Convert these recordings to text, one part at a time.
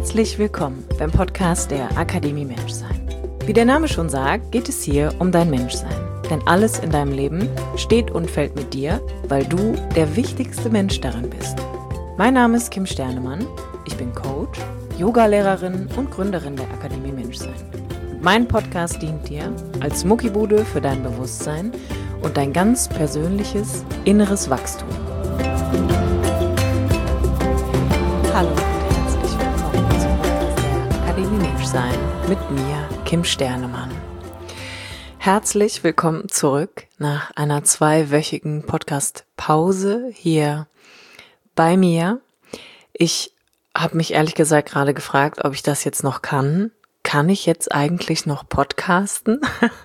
Herzlich willkommen beim Podcast der Akademie Menschsein. Wie der Name schon sagt, geht es hier um dein Menschsein. Denn alles in deinem Leben steht und fällt mit dir, weil du der wichtigste Mensch darin bist. Mein Name ist Kim Sternemann, ich bin Coach, Yogalehrerin und Gründerin der Akademie Menschsein. Mein Podcast dient dir als Muckibude für dein Bewusstsein und dein ganz persönliches inneres Wachstum. Hallo und herzlich willkommen zum Podcast der Akademie Menschsein mit mir, Kim Sternemann. Herzlich willkommen zurück nach einer 2-wöchigen Podcast-Pause hier bei mir. Ich habe mich ehrlich gesagt gerade gefragt, ob ich das jetzt noch kann. Kann ich jetzt eigentlich noch podcasten?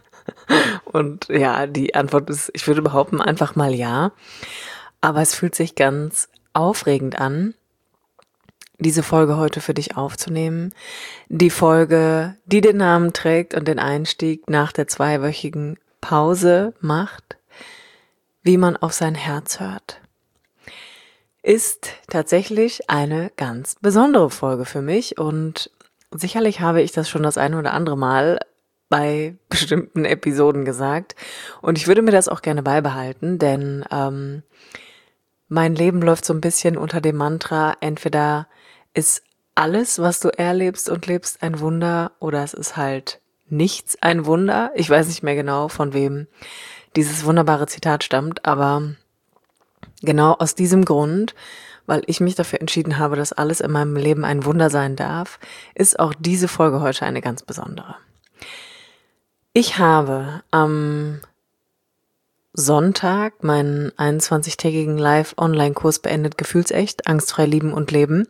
Und ja, die Antwort ist, ich würde behaupten, einfach mal ja. Aber es fühlt sich ganz aufregend an, diese Folge heute für dich aufzunehmen. Die Folge, die den Namen trägt und den Einstieg nach der 2-wöchigen Pause macht, wie man auf sein Herz hört, ist tatsächlich eine ganz besondere Folge für mich und sicherlich habe ich das schon das eine oder andere Mal bei bestimmten Episoden gesagt und ich würde mir das auch gerne beibehalten, denn mein Leben läuft so ein bisschen unter dem Mantra, entweder ist alles, was du erlebst und lebst, ein Wunder oder es ist halt nichts ein Wunder. Ich weiß nicht mehr genau, von wem dieses wunderbare Zitat stammt, aber genau aus diesem Grund, weil ich mich dafür entschieden habe, dass alles in meinem Leben ein Wunder sein darf, ist auch diese Folge heute eine ganz besondere. Ich habe am Sonntag meinen 21-tägigen Live-Online-Kurs beendet, Gefühlsecht, angstfrei lieben und leben,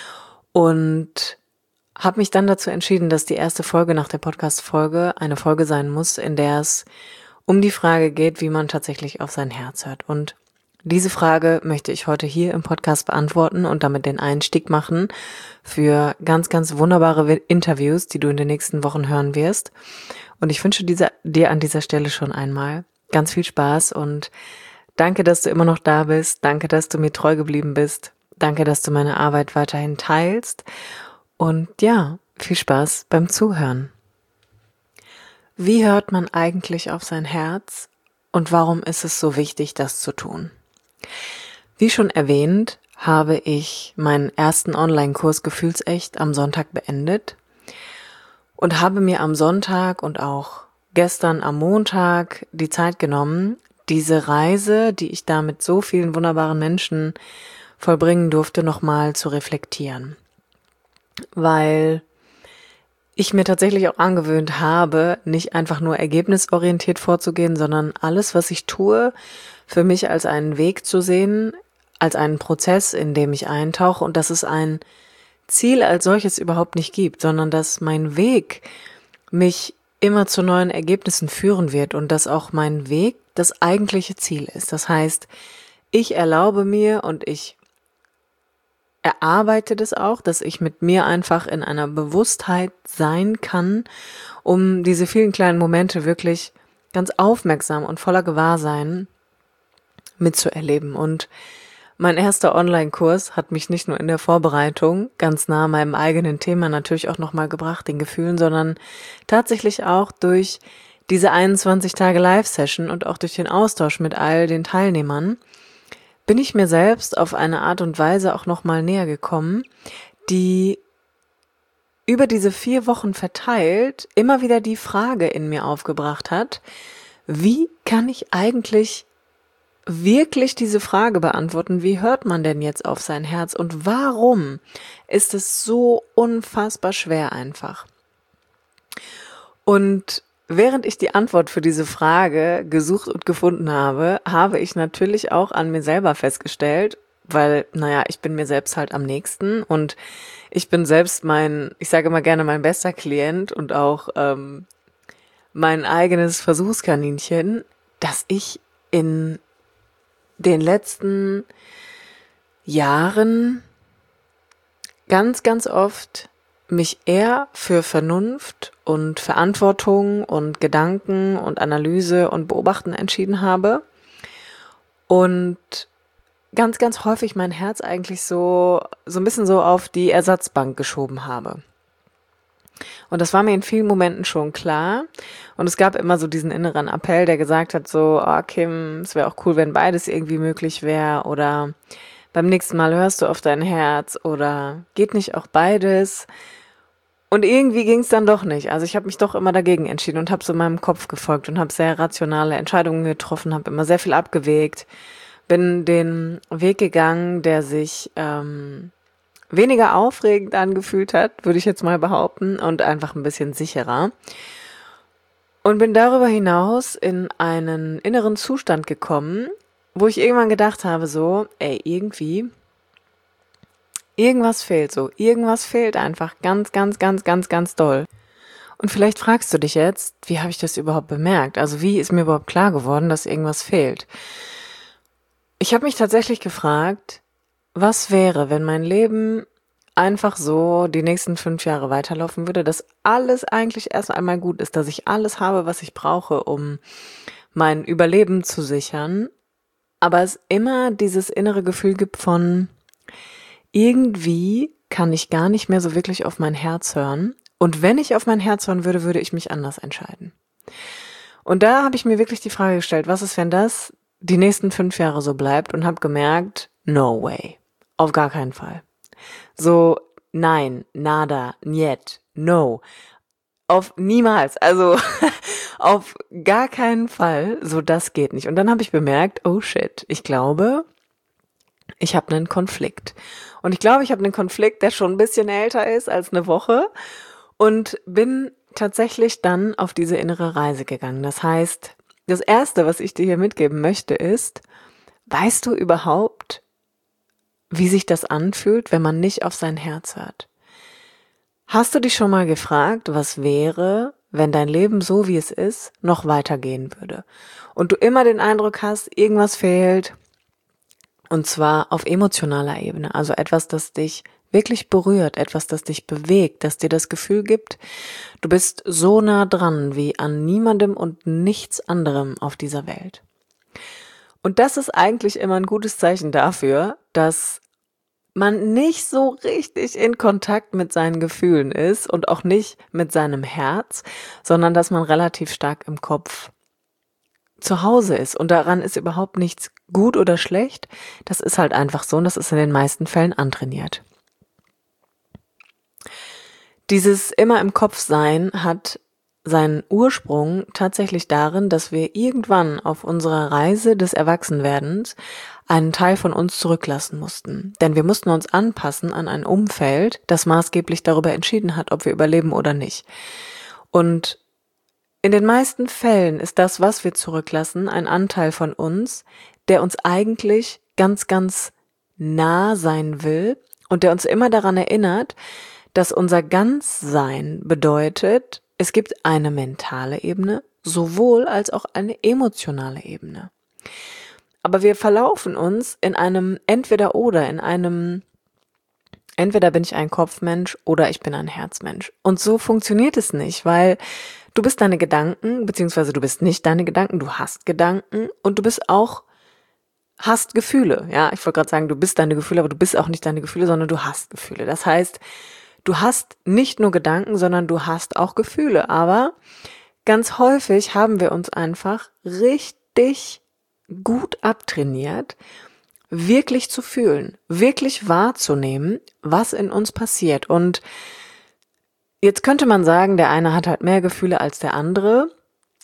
und habe mich dann dazu entschieden, dass die erste Folge nach der Podcast-Folge eine Folge sein muss, in der es um die Frage geht, wie man tatsächlich auf sein Herz hört. Und diese Frage möchte ich heute hier im Podcast beantworten und damit den Einstieg machen für ganz, ganz wunderbare Interviews, die du in den nächsten Wochen hören wirst. Und ich wünsche dir an dieser Stelle schon einmal ganz viel Spaß und danke, dass du immer noch da bist. Danke, dass du mir treu geblieben bist. Danke, dass du meine Arbeit weiterhin teilst. Und ja, viel Spaß beim Zuhören. Wie hört man eigentlich auf sein Herz und warum ist es so wichtig, das zu tun? Wie schon erwähnt, habe ich meinen ersten Online-Kurs Gefühlsecht am Sonntag beendet und habe mir am Sonntag und auch gestern am Montag die Zeit genommen, diese Reise, die ich da mit so vielen wunderbaren Menschen vollbringen durfte, nochmal zu reflektieren. Weil ich mir tatsächlich auch angewöhnt habe, nicht einfach nur ergebnisorientiert vorzugehen, sondern alles, was ich tue, für mich als einen Weg zu sehen, als einen Prozess, in dem ich eintauche und dass es ein Ziel als solches überhaupt nicht gibt, sondern dass mein Weg mich immer zu neuen Ergebnissen führen wird und dass auch mein Weg das eigentliche Ziel ist. Das heißt, ich erlaube mir und ich erarbeite das auch, dass ich mit mir einfach in einer Bewusstheit sein kann, um diese vielen kleinen Momente wirklich ganz aufmerksam und voller Gewahrsein mitzuerleben. Und mein erster Online-Kurs hat mich nicht nur in der Vorbereitung ganz nah meinem eigenen Thema natürlich auch nochmal gebracht, den Gefühlen, sondern tatsächlich auch durch diese 21 Tage Live-Session und auch durch den Austausch mit all den Teilnehmern bin ich mir selbst auf eine Art und Weise auch nochmal näher gekommen, die über diese 4 Wochen verteilt immer wieder die Frage in mir aufgebracht hat, wie kann ich eigentlich wirklich diese Frage beantworten, wie hört man denn jetzt auf sein Herz und warum ist es so unfassbar schwer einfach? Und während ich die Antwort für diese Frage gesucht und gefunden habe, habe ich natürlich auch an mir selber festgestellt, weil, ich bin mir selbst halt am nächsten und ich bin selbst ich sage immer gerne mein bester Klient und auch mein eigenes Versuchskaninchen, dass ich in den letzten Jahren ganz, ganz oft mich eher für Vernunft und Verantwortung und Gedanken und Analyse und Beobachten entschieden habe und ganz, ganz häufig mein Herz eigentlich so ein bisschen so auf die Ersatzbank geschoben habe. Und das war mir in vielen Momenten schon klar. Und es gab immer so diesen inneren Appell, der gesagt hat so, oh Kim, es wäre auch cool, wenn beides irgendwie möglich wäre. Oder beim nächsten Mal hörst du auf dein Herz. Oder geht nicht auch beides? Und irgendwie ging es dann doch nicht. Also ich habe mich doch immer dagegen entschieden und habe so meinem Kopf gefolgt und habe sehr rationale Entscheidungen getroffen, habe immer sehr viel abgewägt. Bin den Weg gegangen, der sich weniger aufregend angefühlt hat, würde ich jetzt mal behaupten, und einfach ein bisschen sicherer. Und bin darüber hinaus in einen inneren Zustand gekommen, wo ich irgendwann gedacht habe, so, ey, irgendwas fehlt so. Irgendwas fehlt einfach ganz, ganz, ganz, ganz, ganz doll. Und vielleicht fragst du dich jetzt, wie habe ich das überhaupt bemerkt? Also wie ist mir überhaupt klar geworden, dass irgendwas fehlt? Ich habe mich tatsächlich gefragt, was wäre, wenn mein Leben einfach so die nächsten 5 Jahre weiterlaufen würde, dass alles eigentlich erst einmal gut ist, dass ich alles habe, was ich brauche, um mein Überleben zu sichern, aber es immer dieses innere Gefühl gibt von, irgendwie kann ich gar nicht mehr so wirklich auf mein Herz hören, und wenn ich auf mein Herz hören würde, würde ich mich anders entscheiden. Und da habe ich mir wirklich die Frage gestellt, was ist, wenn das die nächsten 5 Jahre so bleibt, und habe gemerkt, no way, auf gar keinen Fall. So, nein, nada, niet, no, auf niemals, also auf gar keinen Fall, so das geht nicht. Und dann habe ich bemerkt, oh shit, ich glaube, ich habe einen Konflikt. Und ich glaube, ich habe einen Konflikt, der schon ein bisschen älter ist als eine Woche, und bin tatsächlich dann auf diese innere Reise gegangen. Das heißt, das Erste, was ich dir hier mitgeben möchte, ist, weißt du überhaupt, wie sich das anfühlt, wenn man nicht auf sein Herz hört? Hast du dich schon mal gefragt, was wäre, wenn dein Leben so, wie es ist, noch weitergehen würde? Und du immer den Eindruck hast, irgendwas fehlt, und zwar auf emotionaler Ebene, also etwas, das dich wirklich berührt, etwas, das dich bewegt, das dir das Gefühl gibt, du bist so nah dran wie an niemandem und nichts anderem auf dieser Welt. Und das ist eigentlich immer ein gutes Zeichen dafür, dass man nicht so richtig in Kontakt mit seinen Gefühlen ist und auch nicht mit seinem Herz, sondern dass man relativ stark im Kopf zu Hause ist. Und daran ist überhaupt nichts gut oder schlecht. Das ist halt einfach so, und das ist in den meisten Fällen antrainiert. Dieses immer im Kopf sein hat seinen Ursprung tatsächlich darin, dass wir irgendwann auf unserer Reise des Erwachsenwerdens einen Teil von uns zurücklassen mussten. Denn wir mussten uns anpassen an ein Umfeld, das maßgeblich darüber entschieden hat, ob wir überleben oder nicht. Und in den meisten Fällen ist das, was wir zurücklassen, ein Anteil von uns, der uns eigentlich ganz, ganz nah sein will und der uns immer daran erinnert, dass unser Ganzsein bedeutet, es gibt eine mentale Ebene, sowohl als auch eine emotionale Ebene. Aber wir verlaufen uns in einem Entweder-Oder, entweder bin ich ein Kopfmensch oder ich bin ein Herzmensch. Und so funktioniert es nicht, weil du bist deine Gedanken, beziehungsweise du bist nicht deine Gedanken, du hast Gedanken, und du bist auch, hast Gefühle. Ja, ich wollte gerade sagen, du bist deine Gefühle, aber du bist auch nicht deine Gefühle, sondern du hast Gefühle. Das heißt, du hast nicht nur Gedanken, sondern du hast auch Gefühle. Aber ganz häufig haben wir uns einfach richtig gut abtrainiert, wirklich zu fühlen, wirklich wahrzunehmen, was in uns passiert. Und jetzt könnte man sagen, der eine hat halt mehr Gefühle als der andere.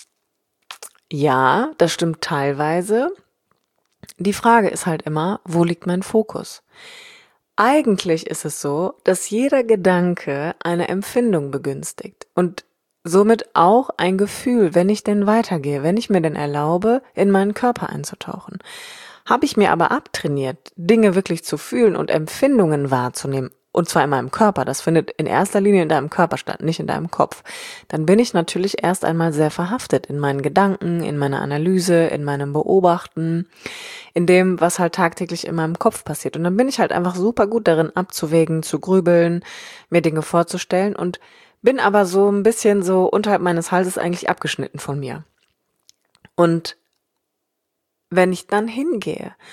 Ja, das stimmt teilweise. Die Frage ist halt immer, wo liegt mein Fokus? Eigentlich ist es so, dass jeder Gedanke eine Empfindung begünstigt und somit auch ein Gefühl, wenn ich denn weitergehe, wenn ich mir denn erlaube, in meinen Körper einzutauchen. Habe ich mir aber abtrainiert, Dinge wirklich zu fühlen und Empfindungen wahrzunehmen, und zwar in meinem Körper, das findet in erster Linie in deinem Körper statt, nicht in deinem Kopf, dann bin ich natürlich erst einmal sehr verhaftet in meinen Gedanken, in meiner Analyse, in meinem Beobachten, in dem, was halt tagtäglich in meinem Kopf passiert. Und dann bin ich halt einfach super gut darin, abzuwägen, zu grübeln, mir Dinge vorzustellen, und bin aber so ein bisschen so unterhalb meines Halses eigentlich abgeschnitten von mir. Und wenn ich dann hingehe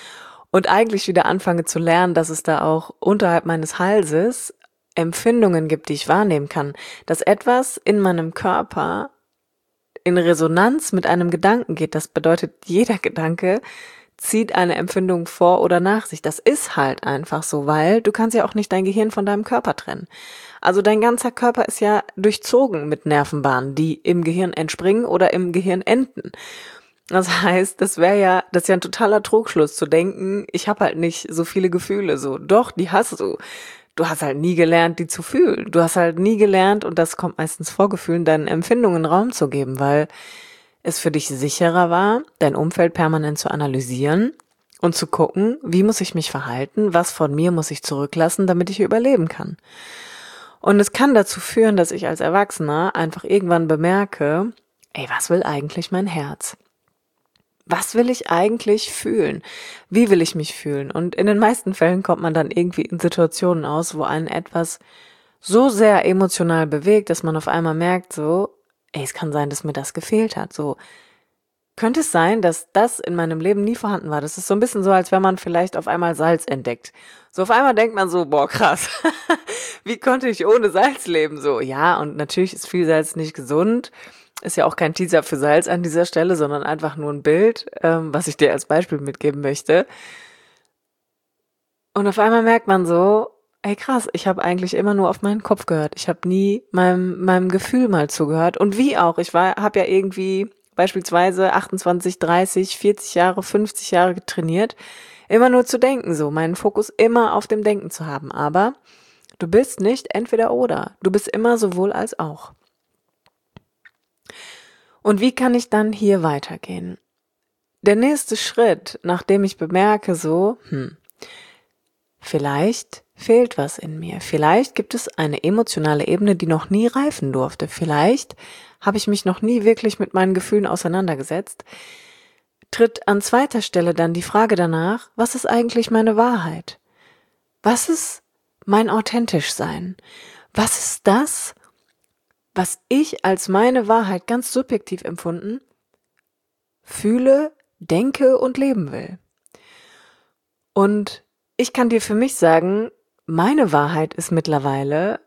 und eigentlich wieder anfange zu lernen, dass es da auch unterhalb meines Halses Empfindungen gibt, die ich wahrnehmen kann, dass etwas in meinem Körper in Resonanz mit einem Gedanken geht. Das bedeutet, jeder Gedanke zieht eine Empfindung vor oder nach sich. Das ist halt einfach so, weil du kannst ja auch nicht dein Gehirn von deinem Körper trennen. Also dein ganzer Körper ist ja durchzogen mit Nervenbahnen, die im Gehirn entspringen oder im Gehirn enden. Das heißt, das ist ja ein totaler Trugschluss zu denken, ich habe halt nicht so viele Gefühle. So, doch, die hast du. Du hast halt nie gelernt, die zu fühlen. Du hast halt nie gelernt, und das kommt meistens vor Gefühlen, deinen Empfindungen Raum zu geben, weil es für dich sicherer war, dein Umfeld permanent zu analysieren und zu gucken, wie muss ich mich verhalten, was von mir muss ich zurücklassen, damit ich überleben kann. Und es kann dazu führen, dass ich als Erwachsener einfach irgendwann bemerke, ey, was will eigentlich mein Herz? Was will ich eigentlich fühlen? Wie will ich mich fühlen? Und in den meisten Fällen kommt man dann irgendwie in Situationen aus, wo einen etwas so sehr emotional bewegt, dass man auf einmal merkt, so, ey, es kann sein, dass mir das gefehlt hat. So, könnte es sein, dass das in meinem Leben nie vorhanden war? Das ist so ein bisschen so, als wenn man vielleicht auf einmal Salz entdeckt. So auf einmal denkt man so, boah, krass, wie konnte ich ohne Salz leben? So, ja, und natürlich ist viel Salz nicht gesund. Ist ja auch kein Teaser für Salz an dieser Stelle, sondern einfach nur ein Bild, was ich dir als Beispiel mitgeben möchte. Und auf einmal merkt man so, ey krass, ich habe eigentlich immer nur auf meinen Kopf gehört. Ich habe nie meinem Gefühl mal zugehört. Und wie auch, habe ja irgendwie beispielsweise 28, 30, 40 Jahre, 50 Jahre trainiert, immer nur zu denken, so meinen Fokus immer auf dem Denken zu haben. Aber du bist nicht entweder oder, du bist immer sowohl als auch. Und wie kann ich dann hier weitergehen? Der nächste Schritt, nachdem ich bemerke so, vielleicht fehlt was in mir. Vielleicht gibt es eine emotionale Ebene, die noch nie reifen durfte. Vielleicht habe ich mich noch nie wirklich mit meinen Gefühlen auseinandergesetzt. Tritt an zweiter Stelle dann die Frage danach, was ist eigentlich meine Wahrheit? Was ist mein Authentischsein? Was ist das, was ich als meine Wahrheit ganz subjektiv empfunden fühle, denke und leben will? Und ich kann dir für mich sagen, meine Wahrheit ist mittlerweile,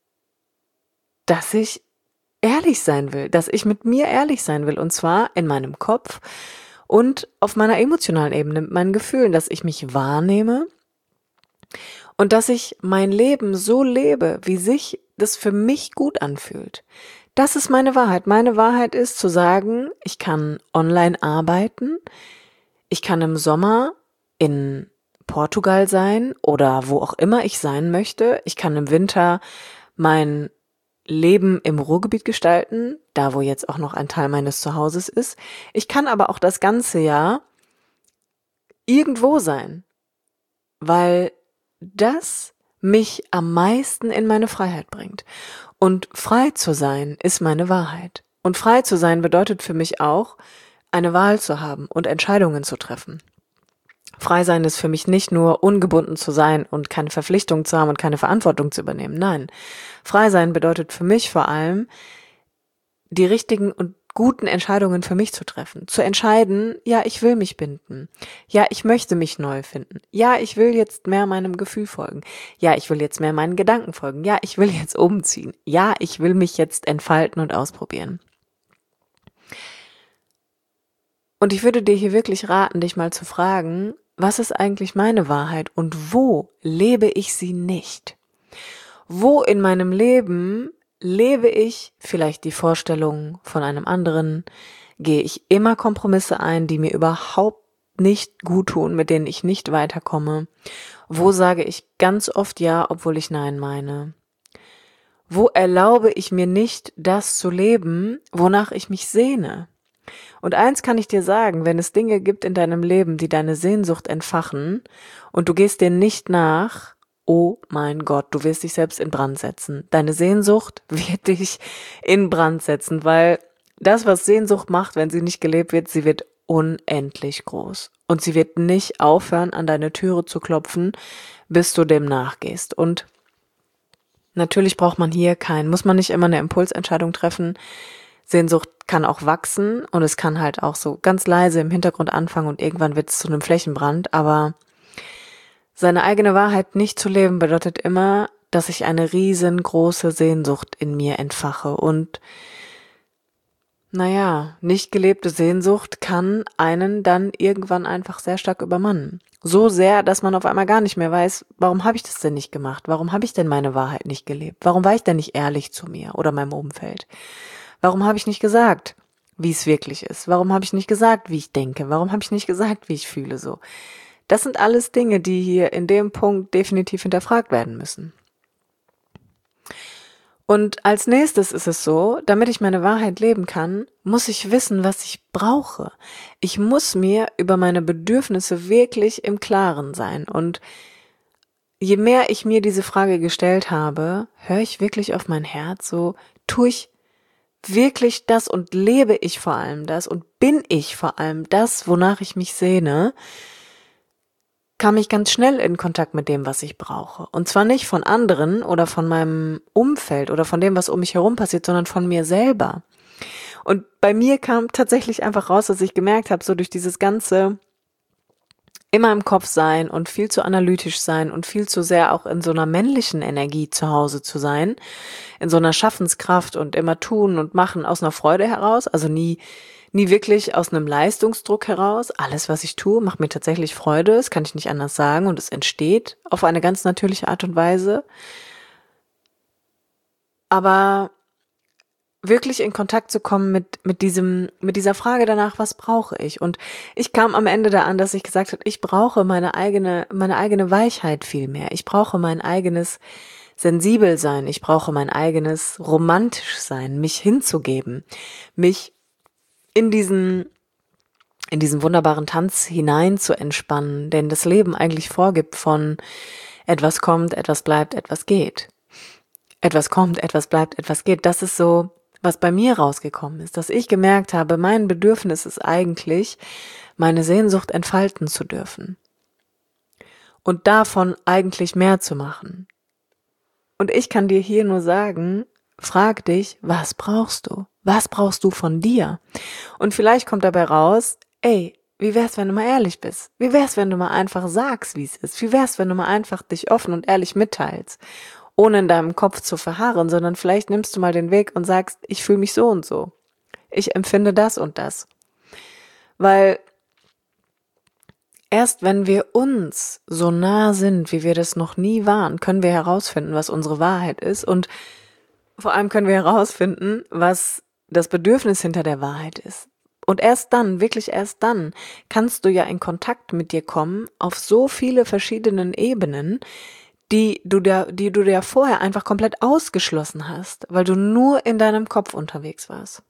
dass ich ehrlich sein will, dass ich mit mir ehrlich sein will, und zwar in meinem Kopf und auf meiner emotionalen Ebene mit meinen Gefühlen, dass ich mich wahrnehme und dass ich mein Leben so lebe, wie sich das für mich gut anfühlt. Das ist meine Wahrheit. Meine Wahrheit ist zu sagen, ich kann online arbeiten, ich kann im Sommer in Portugal sein oder wo auch immer ich sein möchte. Ich kann im Winter mein Leben im Ruhrgebiet gestalten, da wo jetzt auch noch ein Teil meines Zuhauses ist. Ich kann aber auch das ganze Jahr irgendwo sein, weil das mich am meisten in meine Freiheit bringt. Und frei zu sein ist meine Wahrheit. Und frei zu sein bedeutet für mich auch, eine Wahl zu haben und Entscheidungen zu treffen. Frei sein ist für mich nicht nur ungebunden zu sein und keine Verpflichtung zu haben und keine Verantwortung zu übernehmen. Nein, frei sein bedeutet für mich vor allem, die richtigen und guten Entscheidungen für mich zu treffen. Zu entscheiden, ja, ich will mich binden. Ja, ich möchte mich neu finden. Ja, ich will jetzt mehr meinem Gefühl folgen. Ja, ich will jetzt mehr meinen Gedanken folgen. Ja, ich will jetzt umziehen. Ja, ich will mich jetzt entfalten und ausprobieren. Und ich würde dir hier wirklich raten, dich mal zu fragen, was ist eigentlich meine Wahrheit und wo lebe ich sie nicht? Wo in meinem Leben lebe ich vielleicht die Vorstellung von einem anderen? Gehe ich immer Kompromisse ein, die mir überhaupt nicht gut tun, mit denen ich nicht weiterkomme? Wo sage ich ganz oft ja, obwohl ich nein meine? Wo erlaube ich mir nicht, das zu leben, wonach ich mich sehne? Und eins kann ich dir sagen, wenn es Dinge gibt in deinem Leben, die deine Sehnsucht entfachen und du gehst denen nicht nach, oh mein Gott, du wirst dich selbst in Brand setzen. Deine Sehnsucht wird dich in Brand setzen, weil das, was Sehnsucht macht, wenn sie nicht gelebt wird, sie wird unendlich groß. Und sie wird nicht aufhören, an deine Türe zu klopfen, bis du dem nachgehst. Und natürlich muss man nicht immer eine Impulsentscheidung treffen. Sehnsucht kann auch wachsen und es kann halt auch so ganz leise im Hintergrund anfangen und irgendwann wird es zu einem Flächenbrand, aber Seine eigene Wahrheit nicht zu leben bedeutet immer, dass ich eine riesengroße Sehnsucht in mir entfache und nicht gelebte Sehnsucht kann einen dann irgendwann einfach sehr stark übermannen. So sehr, dass man auf einmal gar nicht mehr weiß, warum habe ich das denn nicht gemacht? Warum habe ich denn meine Wahrheit nicht gelebt? Warum war ich denn nicht ehrlich zu mir oder meinem Umfeld? Warum habe ich nicht gesagt, wie es wirklich ist? Warum habe ich nicht gesagt, wie ich denke? Warum habe ich nicht gesagt, wie ich fühle so? Das sind alles Dinge, die hier in dem Punkt definitiv hinterfragt werden müssen. Und als nächstes ist es so, damit ich meine Wahrheit leben kann, muss ich wissen, was ich brauche. Ich muss mir über meine Bedürfnisse wirklich im Klaren sein. Und je mehr ich mir diese Frage gestellt habe, höre ich wirklich auf mein Herz, so tue ich wirklich das und lebe ich vor allem das und bin ich vor allem das, wonach ich mich sehne, kam ich ganz schnell in Kontakt mit dem, was ich brauche. Und zwar nicht von anderen oder von meinem Umfeld oder von dem, was um mich herum passiert, sondern von mir selber. Und bei mir kam tatsächlich einfach raus, dass ich gemerkt habe, so durch dieses ganze immer im Kopf sein und viel zu analytisch sein und viel zu sehr auch in so einer männlichen Energie zu Hause zu sein, in so einer Schaffenskraft und immer tun und machen aus einer Freude heraus, also nie wirklich aus einem Leistungsdruck heraus. Alles, was ich tue, macht mir tatsächlich Freude, das kann ich nicht anders sagen und es entsteht auf eine ganz natürliche Art und Weise. Aber wirklich in Kontakt zu kommen mit dieser Frage danach, was brauche ich? Und ich kam am Ende da an, dass ich gesagt habe, ich brauche meine eigene Weichheit viel mehr. Ich brauche mein eigenes Sensibelsein. Ich brauche mein eigenes romantisch sein, mich hinzugeben, mich in diesen wunderbaren Tanz hinein zu entspannen, denn das Leben eigentlich vorgibt von etwas kommt, etwas bleibt, etwas geht. Etwas kommt, etwas bleibt, etwas geht. Das ist so, was bei mir rausgekommen ist, dass ich gemerkt habe, mein Bedürfnis ist eigentlich, meine Sehnsucht entfalten zu dürfen und davon eigentlich mehr zu machen. Und ich kann dir hier nur sagen, frag dich, was brauchst du? Was brauchst du von dir? Und vielleicht kommt dabei raus, wie wär's, wenn du mal ehrlich bist? Wie wär's, wenn du mal einfach sagst, wie es ist? Wie wär's, wenn du mal einfach dich offen und ehrlich mitteilst? Ohne in deinem Kopf zu verharren, sondern vielleicht nimmst du mal den Weg und sagst, ich fühle mich so und so. Ich empfinde das und das. Weil erst wenn wir uns so nah sind, wie wir das noch nie waren, können wir herausfinden, was unsere Wahrheit ist und vor allem können wir herausfinden, was das Bedürfnis hinter der Wahrheit ist. Und erst dann, wirklich erst dann, kannst du ja in Kontakt mit dir kommen auf so viele verschiedenen Ebenen, die du dir vorher einfach komplett ausgeschlossen hast, weil du nur in deinem Kopf unterwegs warst.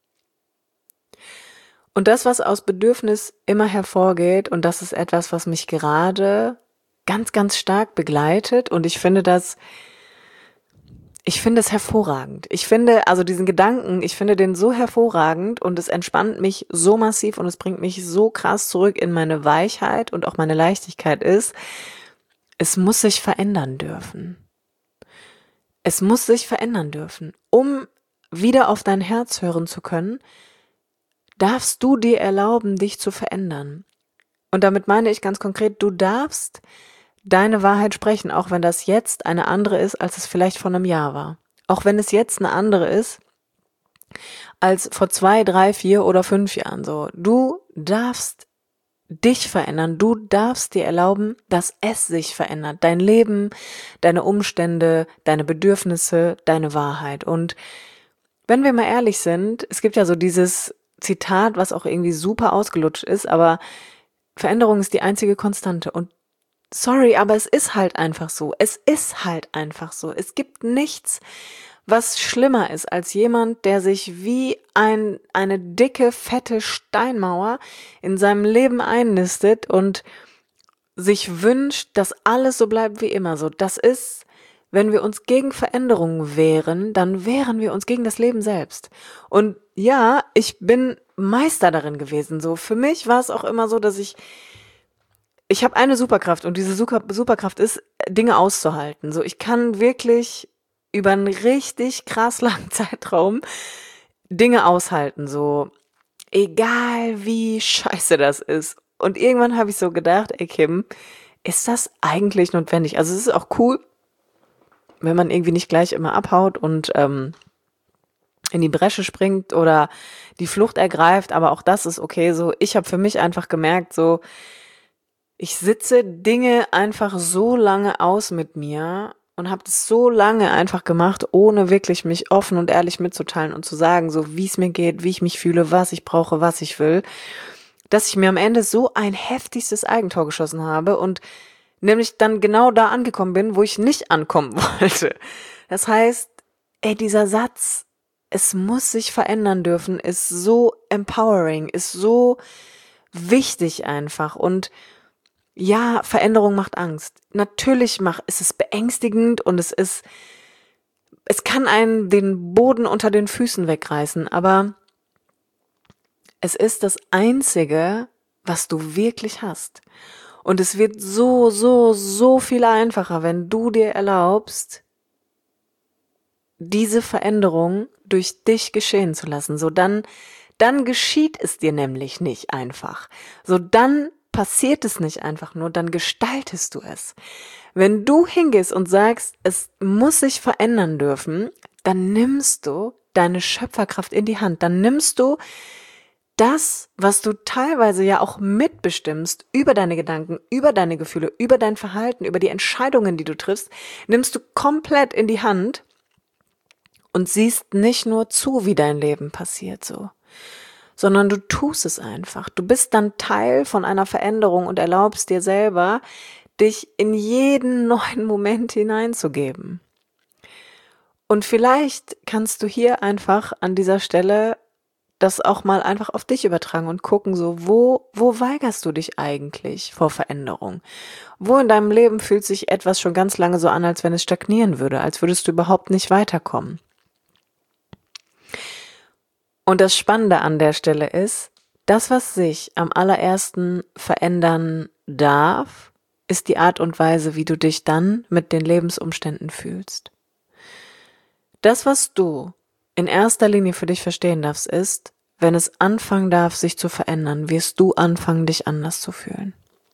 Und das, was aus Bedürfnis immer hervorgeht, und das ist etwas, was mich gerade ganz, ganz stark begleitet, und ich finde es hervorragend. Ich finde den so hervorragend und es entspannt mich so massiv und es bringt mich so krass zurück in meine Weichheit und auch meine Leichtigkeit ist, es muss sich verändern dürfen. Es muss sich verändern dürfen. Um wieder auf dein Herz hören zu können, darfst du dir erlauben, dich zu verändern. Und damit meine ich ganz konkret, du darfst deine Wahrheit sprechen, auch wenn das jetzt eine andere ist, als es vielleicht vor einem Jahr war. Auch wenn es jetzt eine andere ist, als vor 2, 3, 4 oder 5 Jahren. So, du darfst dich verändern, du darfst dir erlauben, dass es sich verändert. Dein Leben, deine Umstände, deine Bedürfnisse, deine Wahrheit. Und wenn wir mal ehrlich sind, es gibt ja so dieses Zitat, was auch irgendwie super ausgelutscht ist, aber Veränderung ist die einzige Konstante. Und sorry, aber es ist halt einfach so. Es ist halt einfach so. Es gibt nichts, was schlimmer ist als jemand, der sich wie eine dicke, fette Steinmauer in seinem Leben einnistet und sich wünscht, dass alles so bleibt wie immer. So, das ist, wenn wir uns gegen Veränderungen wehren, dann wehren wir uns gegen das Leben selbst. Und ja, ich bin Meister darin gewesen. So, für mich war es auch immer so, dass ich habe eine Superkraft und diese Superkraft ist, Dinge auszuhalten. So, ich kann wirklich über einen richtig krass langen Zeitraum Dinge aushalten, so egal wie scheiße das ist. Und irgendwann habe ich so gedacht, ey Kim, ist das eigentlich notwendig? Also es ist auch cool, wenn man irgendwie nicht gleich immer abhaut und in die Bresche springt oder die Flucht ergreift, aber auch das ist okay. So, ich habe für mich einfach gemerkt, so, ich sitze Dinge einfach so lange aus mit mir und habe das so lange einfach gemacht, ohne wirklich mich offen und ehrlich mitzuteilen und zu sagen, so wie es mir geht, wie ich mich fühle, was ich brauche, was ich will, dass ich mir am Ende so ein heftigstes Eigentor geschossen habe und nämlich dann genau da angekommen bin, wo ich nicht ankommen wollte. Das heißt, dieser Satz, es muss sich verändern dürfen, ist so empowering, ist so wichtig einfach. Und ja, Veränderung macht Angst. Natürlich ist es beängstigend und es kann einen den Boden unter den Füßen wegreißen, aber es ist das Einzige, was du wirklich hast. Und es wird so, so, so viel einfacher, wenn du dir erlaubst, diese Veränderung durch dich geschehen zu lassen. So dann geschieht es dir nämlich nicht einfach. So dann passiert es nicht einfach nur, dann gestaltest du es. Wenn du hingehst und sagst, es muss sich verändern dürfen, dann nimmst du deine Schöpferkraft in die Hand. Dann nimmst du das, was du teilweise ja auch mitbestimmst über deine Gedanken, über deine Gefühle, über dein Verhalten, über die Entscheidungen, die du triffst, nimmst du komplett in die Hand und siehst nicht nur zu, wie dein Leben passiert so, sondern du tust es einfach. Du bist dann Teil von einer Veränderung und erlaubst dir selber, dich in jeden neuen Moment hineinzugeben. Und vielleicht kannst du hier einfach an dieser Stelle das auch mal einfach auf dich übertragen und gucken, so, wo weigerst du dich eigentlich vor Veränderung? Wo in deinem Leben fühlt sich etwas schon ganz lange so an, als wenn es stagnieren würde, als würdest du überhaupt nicht weiterkommen? Und das Spannende an der Stelle ist, das, was sich am allerersten verändern darf, ist die Art und Weise, wie du dich dann mit den Lebensumständen fühlst. Das, was du in erster Linie für dich verstehen darfst, ist, wenn es anfangen darf, sich zu verändern, wirst du anfangen, dich anders zu fühlen.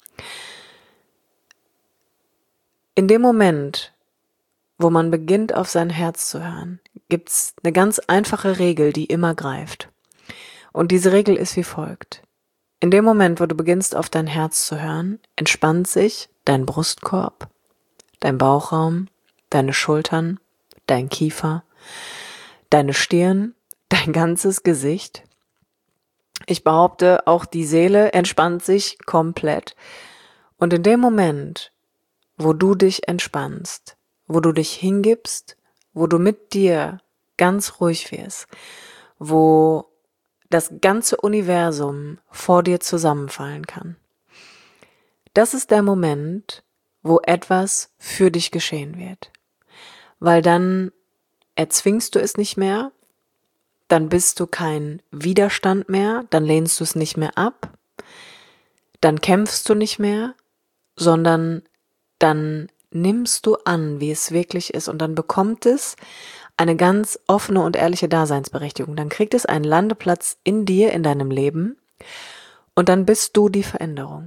In dem Moment, wo man beginnt, auf sein Herz zu hören, gibt's eine ganz einfache Regel, die immer greift. Und diese Regel ist wie folgt. In dem Moment, wo du beginnst, auf dein Herz zu hören, entspannt sich dein Brustkorb, dein Bauchraum, deine Schultern, dein Kiefer, deine Stirn, dein ganzes Gesicht. Ich behaupte, auch die Seele entspannt sich komplett. Und in dem Moment, wo du dich entspannst, wo du dich hingibst, wo du mit dir ganz ruhig wirst, wo das ganze Universum vor dir zusammenfallen kann. Das ist der Moment, wo etwas für dich geschehen wird. Weil dann erzwingst du es nicht mehr, dann bist du kein Widerstand mehr, dann lehnst du es nicht mehr ab, dann kämpfst du nicht mehr, sondern dann nimmst du an, wie es wirklich ist und dann bekommt es eine ganz offene und ehrliche Daseinsberechtigung. Dann kriegt es einen Landeplatz in dir, in deinem Leben und dann bist du die Veränderung.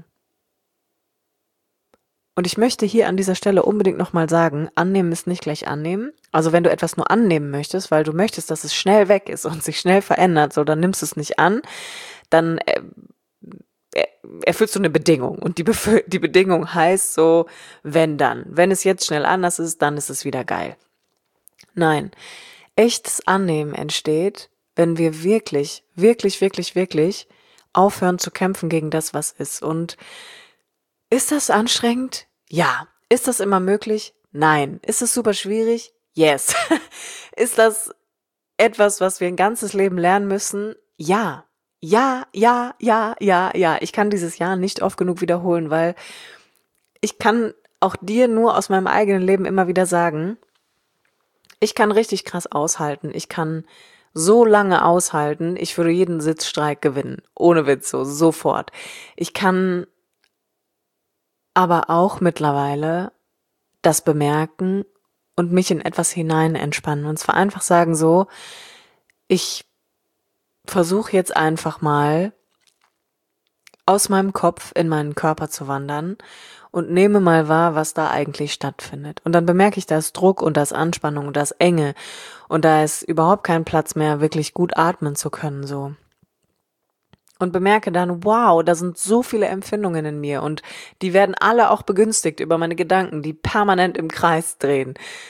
Und ich möchte hier an dieser Stelle unbedingt nochmal sagen, annehmen ist nicht gleich annehmen. Also wenn du etwas nur annehmen möchtest, weil du möchtest, dass es schnell weg ist und sich schnell verändert, so dann nimmst du es nicht an, dann erfüllst du eine Bedingung. Und die Bedingung heißt so, wenn dann. Wenn es jetzt schnell anders ist, dann ist es wieder geil. Nein, echtes Annehmen entsteht, wenn wir wirklich, wirklich, wirklich, wirklich aufhören zu kämpfen gegen das, was ist. Und ist das anstrengend? Ja. Ist das immer möglich? Nein. Ist es super schwierig? Yes. Ist das etwas, was wir ein ganzes Leben lernen müssen? Ja. Ja, ja, ja, ja, ja. Ich kann dieses Ja nicht oft genug wiederholen, weil ich kann auch dir nur aus meinem eigenen Leben immer wieder sagen, ich kann richtig krass aushalten. Ich kann so lange aushalten, ich würde jeden Sitzstreik gewinnen. Ohne Witz, so sofort. Ich kann aber auch mittlerweile das bemerken und mich in etwas hinein entspannen. Und zwar einfach sagen so, ich versuche jetzt einfach mal aus meinem Kopf in meinen Körper zu wandern und nehme mal wahr, was da eigentlich stattfindet. Und dann bemerke ich, da ist Druck und da ist Anspannung und da ist Enge und da ist überhaupt kein Platz mehr, wirklich gut atmen zu können, so. Und bemerke dann, wow, da sind so viele Empfindungen in mir und die werden alle auch begünstigt über meine Gedanken, die permanent im Kreis drehen.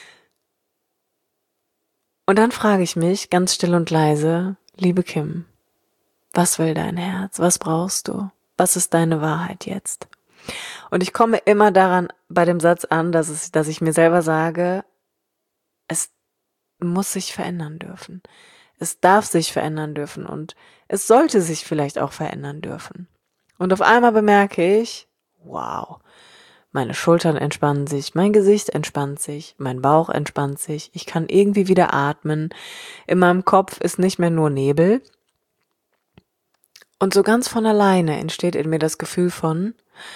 Und dann frage ich mich ganz still und leise, liebe Kim, was will dein Herz? Was brauchst du? Was ist deine Wahrheit jetzt? Und ich komme immer daran bei dem Satz an, dass ich mir selber sage, es muss sich verändern dürfen. Es darf sich verändern dürfen und es sollte sich vielleicht auch verändern dürfen. Und auf einmal bemerke ich, wow, meine Schultern entspannen sich, mein Gesicht entspannt sich, mein Bauch entspannt sich, ich kann irgendwie wieder atmen, in meinem Kopf ist nicht mehr nur Nebel. Und so ganz von alleine entsteht in mir das Gefühl von,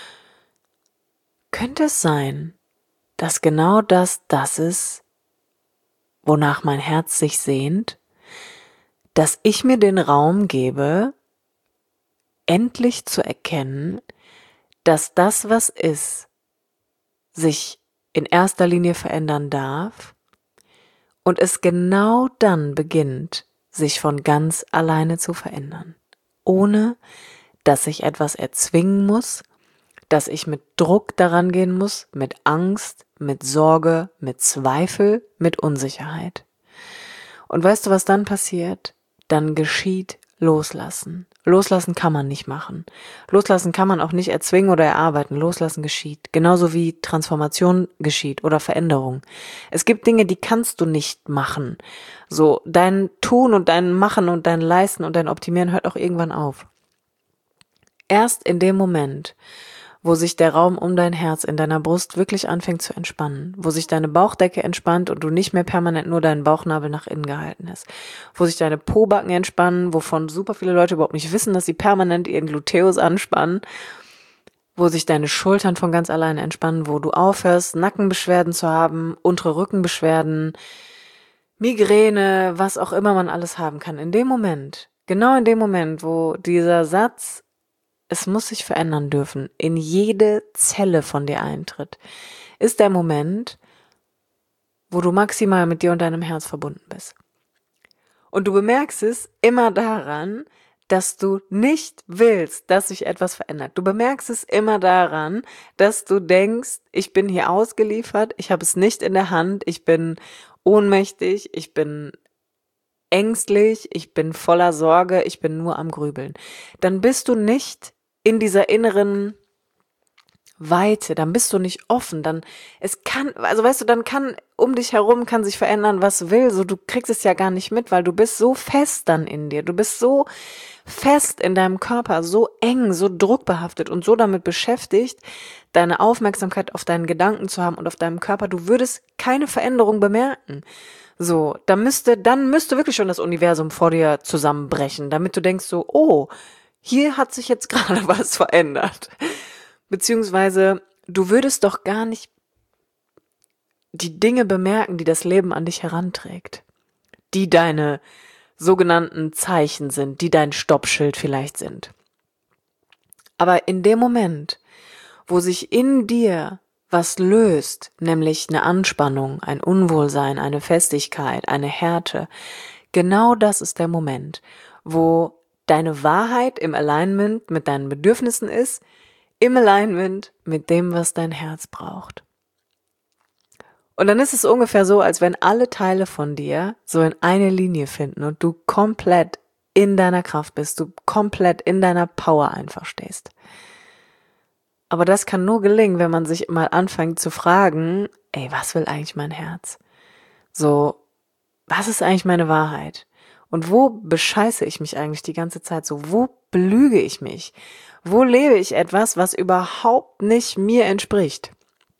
könnte es sein, dass genau das ist, wonach mein Herz sich sehnt, dass ich mir den Raum gebe, endlich zu erkennen, dass das, was ist, sich in erster Linie verändern darf und es genau dann beginnt, sich von ganz alleine zu verändern, ohne dass ich etwas erzwingen muss, dass ich mit Druck daran gehen muss, mit Angst, mit Sorge, mit Zweifel, mit Unsicherheit. Und weißt du, was dann passiert? Dann geschieht Loslassen. Loslassen kann man nicht machen. Loslassen kann man auch nicht erzwingen oder erarbeiten. Loslassen geschieht. Genauso wie Transformation geschieht oder Veränderung. Es gibt Dinge, die kannst du nicht machen. So, dein Tun und dein Machen und dein Leisten und dein Optimieren hört auch irgendwann auf. Erst in dem Moment, wo sich der Raum um dein Herz in deiner Brust wirklich anfängt zu entspannen, wo sich deine Bauchdecke entspannt und du nicht mehr permanent nur deinen Bauchnabel nach innen gehalten hast, wo sich deine Pobacken entspannen, wovon super viele Leute überhaupt nicht wissen, dass sie permanent ihren Gluteus anspannen, wo sich deine Schultern von ganz alleine entspannen, wo du aufhörst, Nackenbeschwerden zu haben, untere Rückenbeschwerden, Migräne, was auch immer man alles haben kann. In dem Moment, genau in dem Moment, wo dieser Satz es muss sich verändern dürfen, in jede Zelle von dir eintritt, ist der Moment, wo du maximal mit dir und deinem Herz verbunden bist. Und du bemerkst es immer daran, dass du nicht willst, dass sich etwas verändert. Du bemerkst es immer daran, dass du denkst, ich bin hier ausgeliefert, ich habe es nicht in der Hand, ich bin ohnmächtig, ich bin ängstlich, ich bin voller Sorge, ich bin nur am Grübeln. Dann bist du nicht in dieser inneren Weite, dann bist du nicht offen, dann kann um dich herum kann sich verändern, was will, so du kriegst es ja gar nicht mit, weil du bist so fest dann in dir, du bist so fest in deinem Körper, so eng, so druckbehaftet und so damit beschäftigt, deine Aufmerksamkeit auf deinen Gedanken zu haben und auf deinem Körper, du würdest keine Veränderung bemerken. So, dann müsste wirklich schon das Universum vor dir zusammenbrechen, damit du denkst so, oh, hier hat sich jetzt gerade was verändert. Beziehungsweise, du würdest doch gar nicht die Dinge bemerken, die das Leben an dich heranträgt. Die deine sogenannten Zeichen sind, die dein Stoppschild vielleicht sind. Aber in dem Moment, wo sich in dir was löst, nämlich eine Anspannung, ein Unwohlsein, eine Festigkeit, eine Härte, genau das ist der Moment, wo deine Wahrheit im Alignment mit deinen Bedürfnissen ist, im Alignment mit dem, was dein Herz braucht. Und dann ist es ungefähr so, als wenn alle Teile von dir so in eine Linie finden und du komplett in deiner Kraft bist, du komplett in deiner Power einfach stehst. Aber das kann nur gelingen, wenn man sich mal anfängt zu fragen, ey, was will eigentlich mein Herz? So, was ist eigentlich meine Wahrheit? Und wo bescheiße ich mich eigentlich die ganze Zeit so? Wo belüge ich mich? Wo lebe ich etwas, was überhaupt nicht mir entspricht?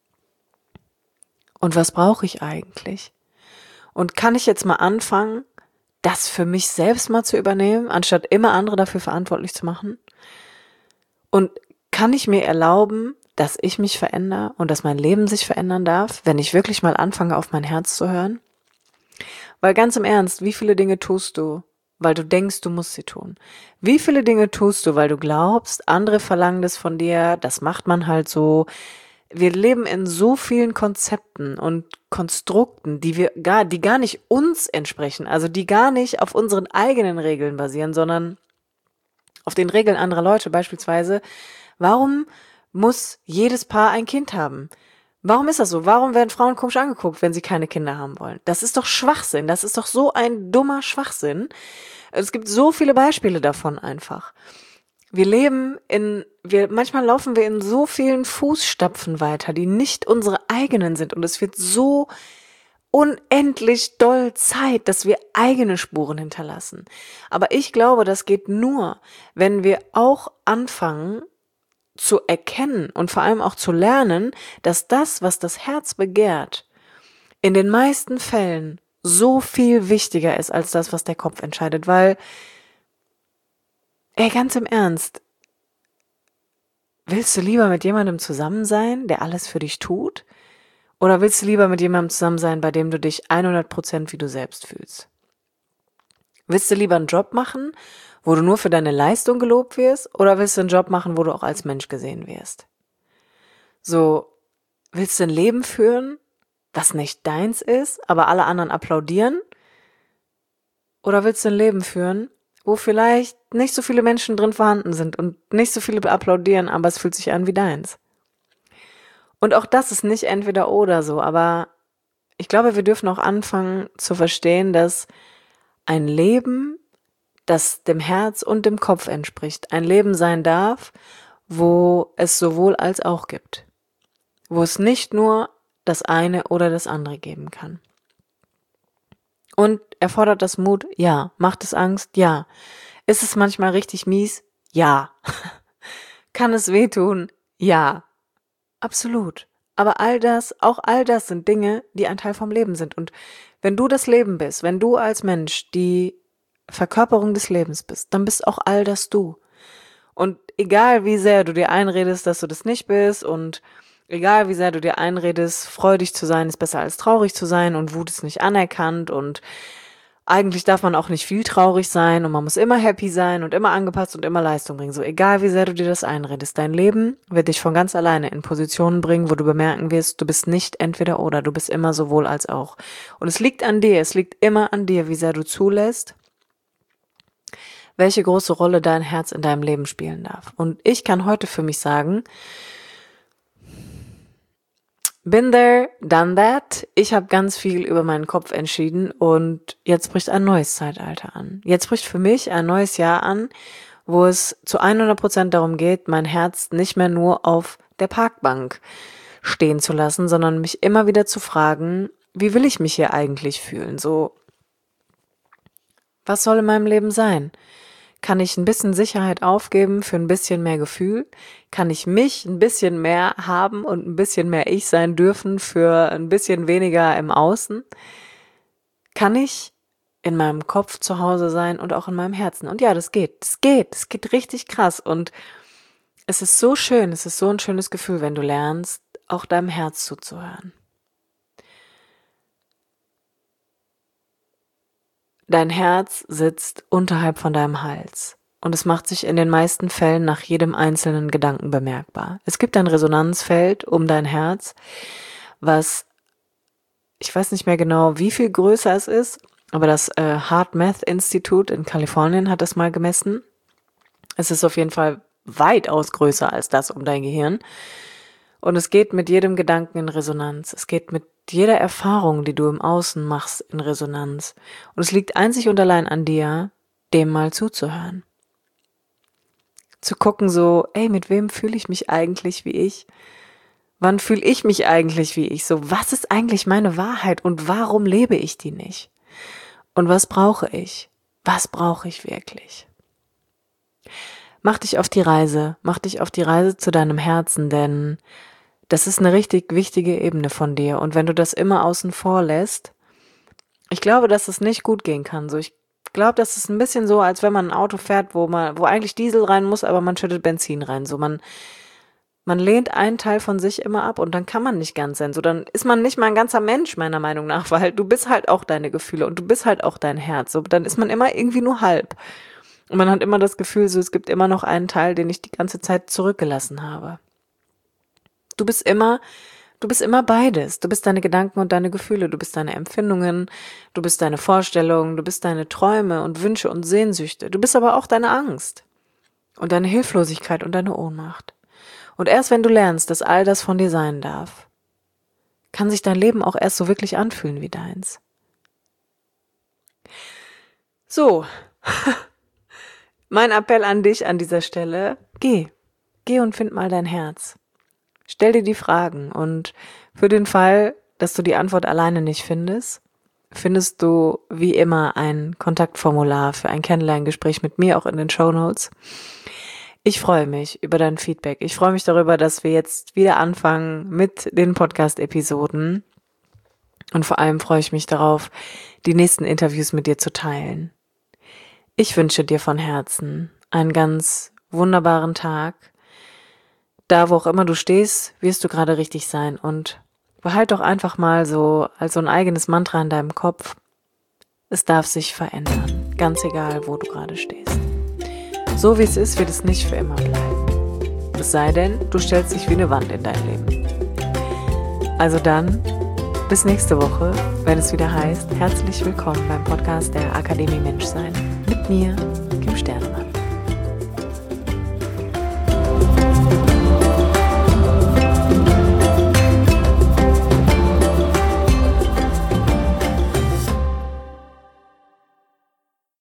Und was brauche ich eigentlich? Und kann ich jetzt mal anfangen, das für mich selbst mal zu übernehmen, anstatt immer andere dafür verantwortlich zu machen? Und kann ich mir erlauben, dass ich mich verändere und dass mein Leben sich verändern darf, wenn ich wirklich mal anfange, auf mein Herz zu hören? Weil ganz im Ernst, wie viele Dinge tust du, weil du denkst, du musst sie tun? Wie viele Dinge tust du, weil du glaubst, andere verlangen das von dir, das macht man halt so. Wir leben in so vielen Konzepten und Konstrukten, die gar nicht uns entsprechen, also die gar nicht auf unseren eigenen Regeln basieren, sondern auf den Regeln anderer Leute. Beispielsweise, warum muss jedes Paar ein Kind haben? Warum ist das so? Warum werden Frauen komisch angeguckt, wenn sie keine Kinder haben wollen? Das ist doch Schwachsinn. Das ist doch so ein dummer Schwachsinn. Es gibt so viele Beispiele davon einfach. Manchmal laufen wir in so vielen Fußstapfen weiter, die nicht unsere eigenen sind. Und es wird so unendlich doll Zeit, dass wir eigene Spuren hinterlassen. Aber ich glaube, das geht nur, wenn wir auch anfangen zu erkennen und vor allem auch zu lernen, dass das, was das Herz begehrt, in den meisten Fällen so viel wichtiger ist als das, was der Kopf entscheidet. Weil, ganz im Ernst, willst du lieber mit jemandem zusammen sein, der alles für dich tut? Oder willst du lieber mit jemandem zusammen sein, bei dem du dich 100% wie du selbst fühlst? Willst du lieber einen Job machen, wo du nur für deine Leistung gelobt wirst? Oder willst du einen Job machen, wo du auch als Mensch gesehen wirst? So, willst du ein Leben führen, das nicht deins ist, aber alle anderen applaudieren? Oder willst du ein Leben führen, wo vielleicht nicht so viele Menschen drin vorhanden sind und nicht so viele applaudieren, aber es fühlt sich an wie deins? Und auch das ist nicht entweder oder so, aber ich glaube, wir dürfen auch anfangen zu verstehen, dass ein Leben, das dem Herz und dem Kopf entspricht, ein Leben sein darf, wo es sowohl als auch gibt. Wo es nicht nur das eine oder das andere geben kann. Und erfordert das Mut? Ja. Macht es Angst? Ja. Ist es manchmal richtig mies? Ja. Kann es wehtun? Ja. Absolut. Aber all das sind Dinge, die ein Teil vom Leben sind. Und wenn du das Leben bist, wenn du als Mensch die Verkörperung des Lebens bist, dann bist auch all das du. Und egal wie sehr du dir einredest, dass du das nicht bist, und egal wie sehr du dir einredest, freudig zu sein ist besser als traurig zu sein und Wut ist nicht anerkannt und eigentlich darf man auch nicht viel traurig sein und man muss immer happy sein und immer angepasst und immer Leistung bringen. So egal wie sehr du dir das einredest, dein Leben wird dich von ganz alleine in Positionen bringen, wo du bemerken wirst, du bist nicht entweder oder, du bist immer sowohl als auch. Und es liegt an dir, es liegt immer an dir, wie sehr du zulässt, welche große Rolle dein Herz in deinem Leben spielen darf. Und ich kann heute für mich sagen, been there, done that. Ich habe ganz viel über meinen Kopf entschieden und jetzt bricht ein neues Zeitalter an. Jetzt bricht für mich ein neues Jahr an, wo es zu 100% darum geht, mein Herz nicht mehr nur auf der Parkbank stehen zu lassen, sondern mich immer wieder zu fragen, wie will ich mich hier eigentlich fühlen? So, was soll in meinem Leben sein? Kann ich ein bisschen Sicherheit aufgeben für ein bisschen mehr Gefühl? Kann ich mich ein bisschen mehr haben und ein bisschen mehr ich sein dürfen für ein bisschen weniger im Außen? Kann ich in meinem Kopf zu Hause sein und auch in meinem Herzen? Und ja, das geht. Es geht richtig krass. Und es ist so schön, es ist so ein schönes Gefühl, wenn du lernst, auch deinem Herz zuzuhören. Dein Herz sitzt unterhalb von deinem Hals und es macht sich in den meisten Fällen nach jedem einzelnen Gedanken bemerkbar. Es gibt ein Resonanzfeld um dein Herz, was, ich weiß nicht mehr genau, wie viel größer es ist, aber das Heart Math Institute in Kalifornien hat das mal gemessen. Es ist auf jeden Fall weitaus größer als das um dein Gehirn. Und es geht mit jedem Gedanken in Resonanz. Es geht mit jeder Erfahrung, die du im Außen machst, in Resonanz. Und es liegt einzig und allein an dir, dem mal zuzuhören. Zu gucken so, mit wem fühle ich mich eigentlich wie ich? Wann fühle ich mich eigentlich wie ich? So, was ist eigentlich meine Wahrheit und warum lebe ich die nicht? Und was brauche ich? Was brauche ich wirklich? Mach dich auf die Reise zu deinem Herzen, denn das ist eine richtig wichtige Ebene von dir. Und wenn du das immer außen vor lässt, ich glaube, dass es nicht gut gehen kann. So, ich glaube, das ist ein bisschen so, als wenn man ein Auto fährt, wo eigentlich Diesel rein muss, aber man schüttet Benzin rein. So, man lehnt einen Teil von sich immer ab und dann kann man nicht ganz sein. So, dann ist man nicht mal ein ganzer Mensch, meiner Meinung nach, weil du bist halt auch deine Gefühle und du bist halt auch dein Herz. So, dann ist man immer irgendwie nur halb. Und man hat immer das Gefühl, so, es gibt immer noch einen Teil, den ich die ganze Zeit zurückgelassen habe. Du bist immer beides. Du bist deine Gedanken und deine Gefühle, du bist deine Empfindungen, du bist deine Vorstellungen, du bist deine Träume und Wünsche und Sehnsüchte. Du bist aber auch deine Angst und deine Hilflosigkeit und deine Ohnmacht. Und erst wenn du lernst, dass all das von dir sein darf, kann sich dein Leben auch erst so wirklich anfühlen wie deins. So, mein Appell an dich an dieser Stelle, geh und find mal dein Herz. Stell dir die Fragen und für den Fall, dass du die Antwort alleine nicht findest, findest du wie immer ein Kontaktformular für ein Kennenlerngespräch mit mir auch in den Shownotes. Ich freue mich über dein Feedback. Ich freue mich darüber, dass wir jetzt wieder anfangen mit den Podcast-Episoden. Und vor allem freue ich mich darauf, die nächsten Interviews mit dir zu teilen. Ich wünsche dir von Herzen einen ganz wunderbaren Tag. Da, wo auch immer du stehst, wirst du gerade richtig sein. Und behalt doch einfach mal so als so ein eigenes Mantra in deinem Kopf. Es darf sich verändern. Ganz egal, wo du gerade stehst. So wie es ist, wird es nicht für immer bleiben. Es sei denn, du stellst dich wie eine Wand in dein Leben. Also dann, bis nächste Woche, wenn es wieder heißt, herzlich willkommen beim Podcast der Akademie Menschsein mit mir, Kim Sternemann.